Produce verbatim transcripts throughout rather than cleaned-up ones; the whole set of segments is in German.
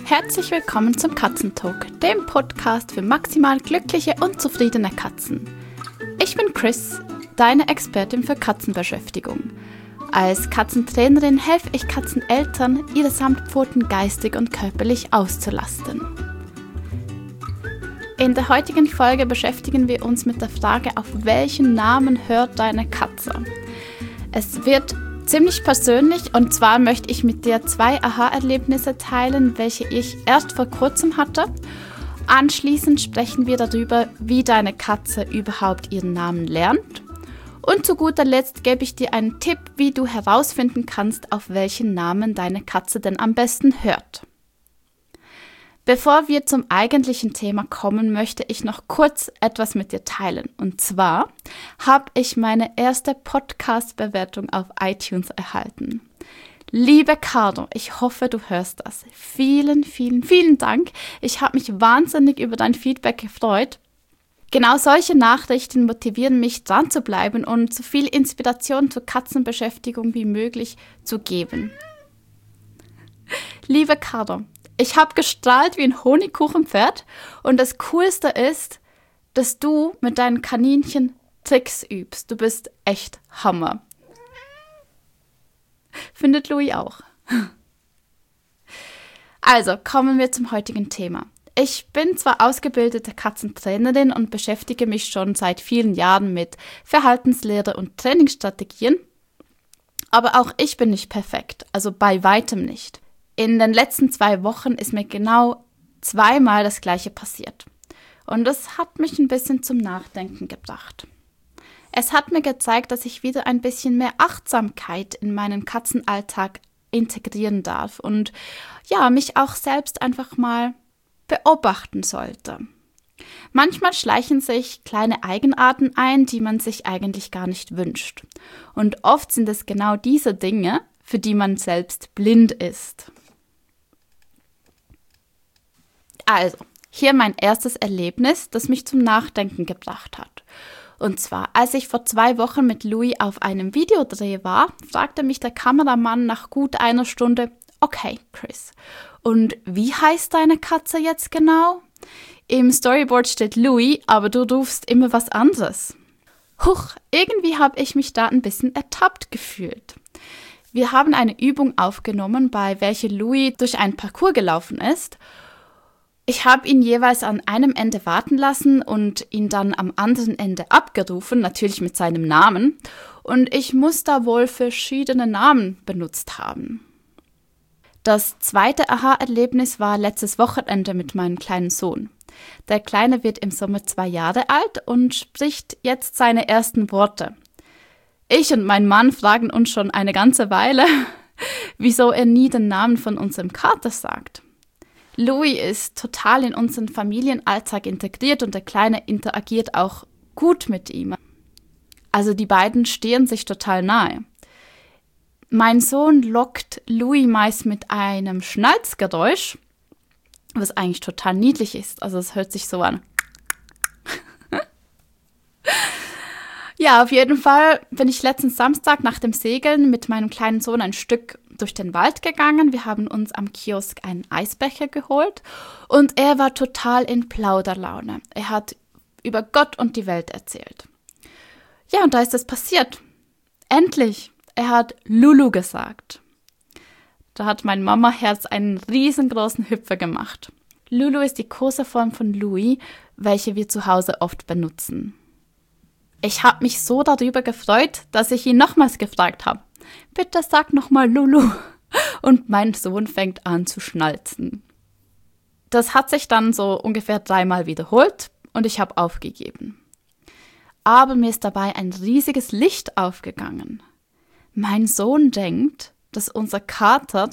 Herzlich willkommen zum Katzentalk, dem Podcast für maximal glückliche und zufriedene Katzen. Ich bin Chris, deine Expertin für Katzenbeschäftigung. Als Katzentrainerin helfe ich Katzeneltern, ihre Samtpfoten geistig und körperlich auszulasten. In der heutigen Folge beschäftigen wir uns mit der Frage, auf welchen Namen hört deine Katze? Es wird ziemlich persönlich, und zwar möchte ich mit dir zwei Aha-Erlebnisse teilen, welche ich erst vor kurzem hatte. Anschließend sprechen wir darüber, wie deine Katze überhaupt ihren Namen lernt. Und zu guter Letzt gebe ich dir einen Tipp, wie du herausfinden kannst, auf welchen Namen deine Katze denn am besten hört. Bevor wir zum eigentlichen Thema kommen, möchte ich noch kurz etwas mit dir teilen. Und zwar habe ich meine erste Podcast-Bewertung auf iTunes erhalten. Liebe Cardo, ich hoffe, du hörst das. Vielen, vielen, vielen Dank. Ich habe mich wahnsinnig über dein Feedback gefreut. Genau solche Nachrichten motivieren mich, dran zu bleiben und so viel Inspiration zur Katzenbeschäftigung wie möglich zu geben. Liebe Cardo, ich habe gestrahlt wie ein Honigkuchenpferd und das Coolste ist, dass du mit deinen Kaninchen Tricks übst. Du bist echt Hammer. Findet Louis auch. Also, kommen wir zum heutigen Thema. Ich bin zwar ausgebildete Katzentrainerin und beschäftige mich schon seit vielen Jahren mit Verhaltenslehre und Trainingsstrategien, aber auch ich bin nicht perfekt, also bei weitem nicht. In den letzten zwei Wochen ist mir genau zweimal das Gleiche passiert. Und das hat mich ein bisschen zum Nachdenken gebracht. Es hat mir gezeigt, dass ich wieder ein bisschen mehr Achtsamkeit in meinen Katzenalltag integrieren darf und ja, mich auch selbst einfach mal beobachten sollte. Manchmal schleichen sich kleine Eigenarten ein, die man sich eigentlich gar nicht wünscht. Und oft sind es genau diese Dinge, für die man selbst blind ist. Also, hier mein erstes Erlebnis, das mich zum Nachdenken gebracht hat. Und zwar, als ich vor zwei Wochen mit Louis auf einem Videodreh war, fragte mich der Kameramann nach gut einer Stunde, okay, Chris, und wie heißt deine Katze jetzt genau? Im Storyboard steht Louis, aber du rufst immer was anderes. Huch, irgendwie habe ich mich da ein bisschen ertappt gefühlt. Wir haben eine Übung aufgenommen, bei welcher Louis durch einen Parcours gelaufen ist. Ich habe ihn jeweils an einem Ende warten lassen und ihn dann am anderen Ende abgerufen, natürlich mit seinem Namen. Und ich muss da wohl verschiedene Namen benutzt haben. Das zweite Aha-Erlebnis war letztes Wochenende mit meinem kleinen Sohn. Der Kleine wird im Sommer zwei Jahre alt und spricht jetzt seine ersten Worte. Ich und mein Mann fragen uns schon eine ganze Weile, wieso er nie den Namen von unserem Kater sagt. Louis ist total in unseren Familienalltag integriert und der Kleine interagiert auch gut mit ihm. Also die beiden stehen sich total nahe. Mein Sohn lockt Louis meist mit einem Schnalzgeräusch, was eigentlich total niedlich ist. Also es hört sich so an. Ja, auf jeden Fall bin ich letzten Samstag nach dem Segeln mit meinem kleinen Sohn ein Stück durch den Wald gegangen. Wir haben uns am Kiosk einen Eisbecher geholt und er war total in Plauderlaune. Er hat über Gott und die Welt erzählt. Ja, und da ist es passiert. Endlich! Er hat Lulu gesagt. Da hat mein Mama-Herz einen riesengroßen Hüpfer gemacht. Lulu ist die Koseform von Louis, welche wir zu Hause oft benutzen. Ich habe mich so darüber gefreut, dass ich ihn nochmals gefragt habe. Bitte sag nochmal Lulu. Und mein Sohn fängt an zu schnalzen. Das hat sich dann so ungefähr dreimal wiederholt und ich habe aufgegeben. Aber mir ist dabei ein riesiges Licht aufgegangen. Mein Sohn denkt, dass unser Kater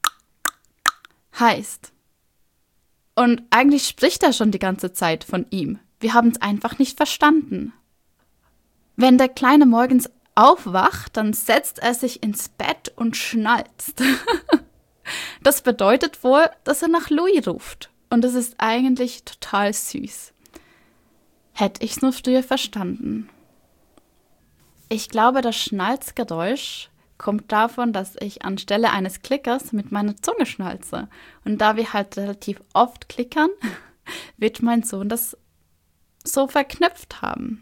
heißt. Und eigentlich spricht er schon die ganze Zeit von ihm. Wir haben es einfach nicht verstanden. Wenn der Kleine morgens aufwacht, dann setzt er sich ins Bett und schnalzt. Das bedeutet wohl, dass er nach Louis ruft. Und das ist eigentlich total süß. Hätte ich's nur früher verstanden. Ich glaube, das Schnalzgeräusch kommt davon, dass ich anstelle eines Klickers mit meiner Zunge schnalze. Und da wir halt relativ oft klickern, wird mein Sohn das so verknüpft haben.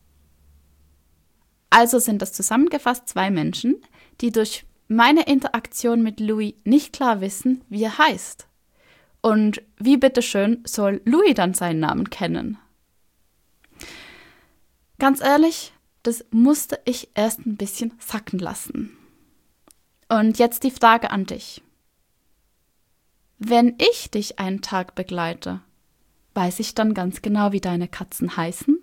Also sind das zusammengefasst zwei Menschen, die durch meine Interaktion mit Louis nicht klar wissen, wie er heißt. Und wie bitteschön soll Louis dann seinen Namen kennen? Ganz ehrlich, das musste ich erst ein bisschen sacken lassen. Und jetzt die Frage an dich. Wenn ich dich einen Tag begleite, weiß ich dann ganz genau, wie deine Katzen heißen?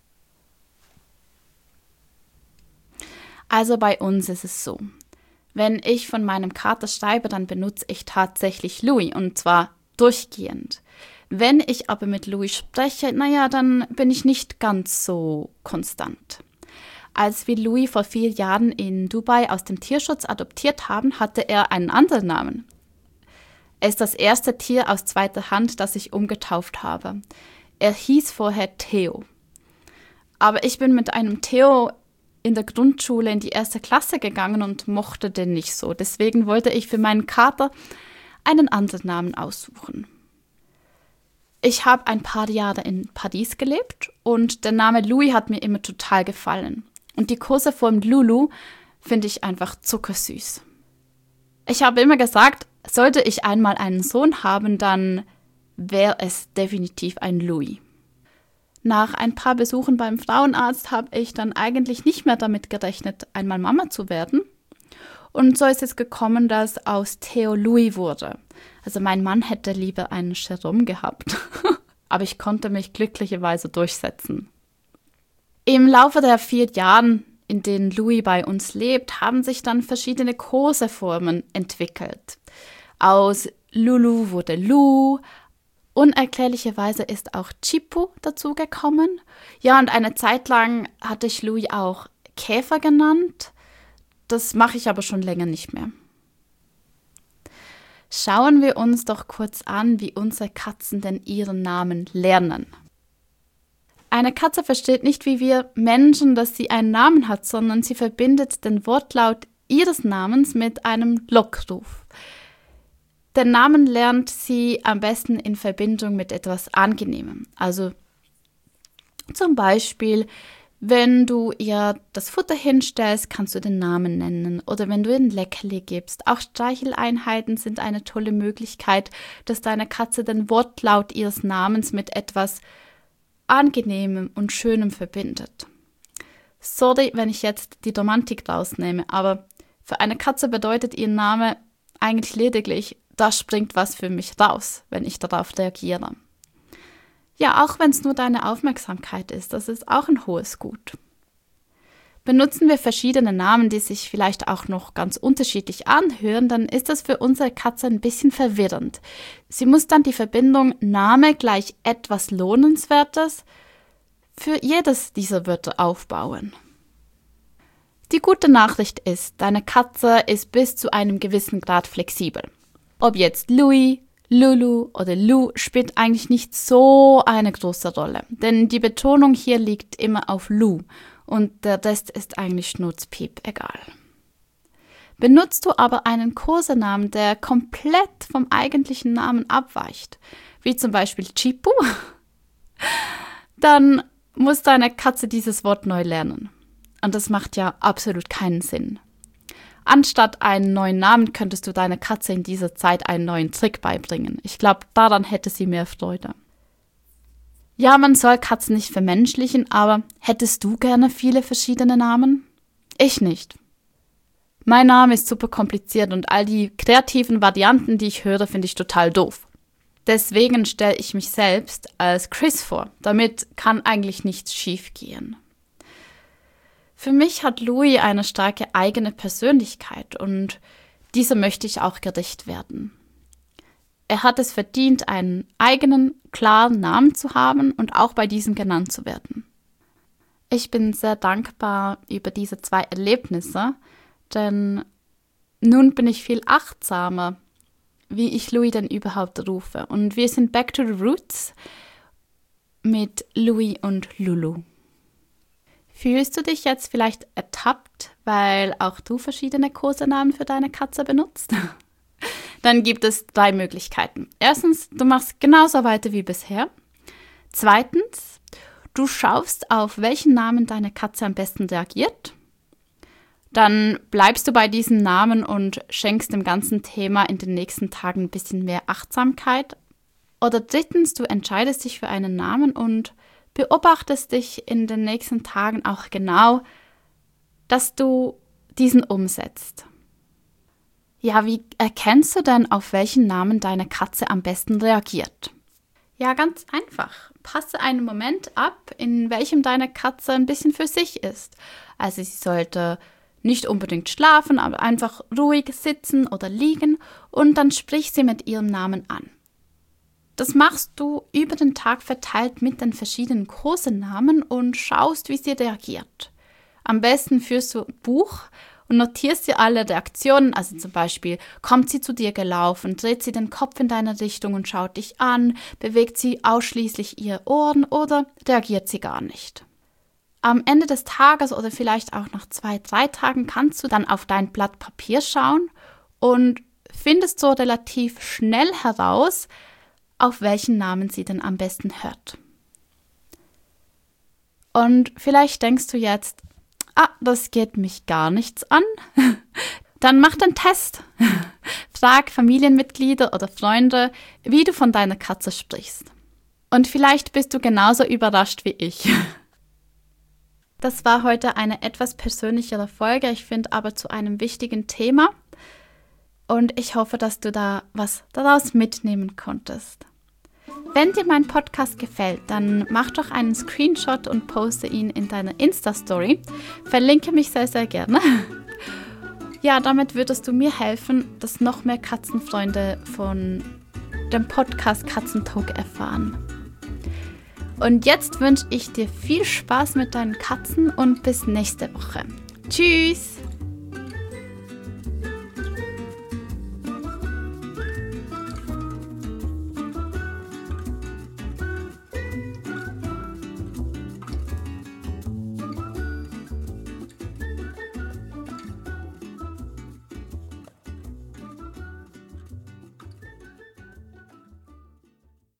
Also bei uns ist es so. Wenn ich von meinem Kater schreibe, dann benutze ich tatsächlich Louis und zwar durchgehend. Wenn ich aber mit Louis spreche, naja, dann bin ich nicht ganz so konstant. Als wir Louis vor vier Jahren in Dubai aus dem Tierschutz adoptiert haben, hatte er einen anderen Namen. Er ist das erste Tier aus zweiter Hand, das ich umgetauft habe. Er hieß vorher Theo. Aber ich bin mit einem Theo in der Grundschule in die erste Klasse gegangen und mochte den nicht so. Deswegen wollte ich für meinen Kater einen anderen Namen aussuchen. Ich habe ein paar Jahre in Paris gelebt und der Name Louis hat mir immer total gefallen. Und die Koseform Lulu finde ich einfach zuckersüß. Ich habe immer gesagt, sollte ich einmal einen Sohn haben, dann wäre es definitiv ein Louis. Nach ein paar Besuchen beim Frauenarzt habe ich dann eigentlich nicht mehr damit gerechnet, einmal Mama zu werden. Und so ist es gekommen, dass aus Theo Louis wurde. Also mein Mann hätte lieber einen Jerome gehabt, aber ich konnte mich glücklicherweise durchsetzen. Im Laufe der vier Jahren, in denen Louis bei uns lebt, haben sich dann verschiedene Koseformen entwickelt. Aus Lulu wurde Lou. Unerklärlicherweise ist auch Chipu dazugekommen. Ja, und eine Zeit lang hatte ich Louis auch Käfer genannt. Das mache ich aber schon länger nicht mehr. Schauen wir uns doch kurz an, wie unsere Katzen denn ihren Namen lernen. Eine Katze versteht nicht wie wir Menschen, dass sie einen Namen hat, sondern sie verbindet den Wortlaut ihres Namens mit einem Lockruf. Den Namen lernt sie am besten in Verbindung mit etwas Angenehmem. Also zum Beispiel, wenn du ihr das Futter hinstellst, kannst du den Namen nennen. Oder wenn du ihr ein Leckerli gibst. Auch Streicheleinheiten sind eine tolle Möglichkeit, dass deine Katze den Wortlaut ihres Namens mit etwas Angenehmem und Schönem verbindet. Sorry, wenn ich jetzt die Romantik rausnehme, aber für eine Katze bedeutet ihr Name eigentlich lediglich, da springt was für mich raus, wenn ich darauf reagiere. Ja, auch wenn es nur deine Aufmerksamkeit ist, das ist auch ein hohes Gut. Benutzen wir verschiedene Namen, die sich vielleicht auch noch ganz unterschiedlich anhören, dann ist das für unsere Katze ein bisschen verwirrend. Sie muss dann die Verbindung Name gleich etwas Lohnenswertes für jedes dieser Wörter aufbauen. Die gute Nachricht ist, deine Katze ist bis zu einem gewissen Grad flexibel. Ob jetzt Louis, Lulu oder Lou spielt eigentlich nicht so eine große Rolle, denn die Betonung hier liegt immer auf Lou und der Rest ist eigentlich schnurzpiep egal. Benutzt du aber einen Kosenamen, der komplett vom eigentlichen Namen abweicht, wie zum Beispiel Chipu, dann muss deine Katze dieses Wort neu lernen. Und das macht ja absolut keinen Sinn. Anstatt einen neuen Namen könntest du deiner Katze in dieser Zeit einen neuen Trick beibringen. Ich glaube, daran hätte sie mehr Freude. Ja, man soll Katzen nicht vermenschlichen, aber hättest du gerne viele verschiedene Namen? Ich nicht. Mein Name ist super kompliziert und all die kreativen Varianten, die ich höre, finde ich total doof. Deswegen stelle ich mich selbst als Chris vor. Damit kann eigentlich nichts schief gehen. Für mich hat Louis eine starke eigene Persönlichkeit und dieser möchte ich auch gerecht werden. Er hat es verdient, einen eigenen, klaren Namen zu haben und auch bei diesem genannt zu werden. Ich bin sehr dankbar über diese zwei Erlebnisse, denn nun bin ich viel achtsamer, wie ich Louis denn überhaupt rufe. Und wir sind back to the roots mit Louis und Lulu. Fühlst du dich jetzt vielleicht ertappt, weil auch du verschiedene Kosenamen für deine Katze benutzt? Dann gibt es drei Möglichkeiten. Erstens, du machst genauso weiter wie bisher. Zweitens, du schaust, auf welchen Namen deine Katze am besten reagiert. Dann bleibst du bei diesem Namen und schenkst dem ganzen Thema in den nächsten Tagen ein bisschen mehr Achtsamkeit. Oder drittens, du entscheidest dich für einen Namen und beobachtest dich in den nächsten Tagen auch genau, dass du diesen umsetzt. Ja, wie erkennst du denn, auf welchen Namen deine Katze am besten reagiert? Ja, ganz einfach. Passe einen Moment ab, in welchem deine Katze ein bisschen für sich ist. Also sie sollte nicht unbedingt schlafen, aber einfach ruhig sitzen oder liegen und dann sprich sie mit ihrem Namen an. Das machst du über den Tag verteilt mit den verschiedenen Kosenamen und schaust, wie sie reagiert. Am besten führst du ein Buch und notierst dir alle Reaktionen, also zum Beispiel, kommt sie zu dir gelaufen, dreht sie den Kopf in deine Richtung und schaut dich an, bewegt sie ausschließlich ihre Ohren oder reagiert sie gar nicht. Am Ende des Tages oder vielleicht auch nach zwei, drei Tagen kannst du dann auf dein Blatt Papier schauen und findest so relativ schnell heraus, auf welchen Namen sie denn am besten hört. Und vielleicht denkst du jetzt, ah, das geht mich gar nichts an. Dann mach den Test. Frag Familienmitglieder oder Freunde, wie du von deiner Katze sprichst. Und vielleicht bist du genauso überrascht wie ich. Das war heute eine etwas persönlichere Folge, ich finde aber zu einem wichtigen Thema. Und ich hoffe, dass du da was daraus mitnehmen konntest. Wenn dir mein Podcast gefällt, dann mach doch einen Screenshot und poste ihn in deiner Insta-Story. Verlinke mich sehr, sehr gerne. Ja, damit würdest du mir helfen, dass noch mehr Katzenfreunde von dem Podcast Katzentalk erfahren. Und jetzt wünsche ich dir viel Spaß mit deinen Katzen und bis nächste Woche. Tschüss!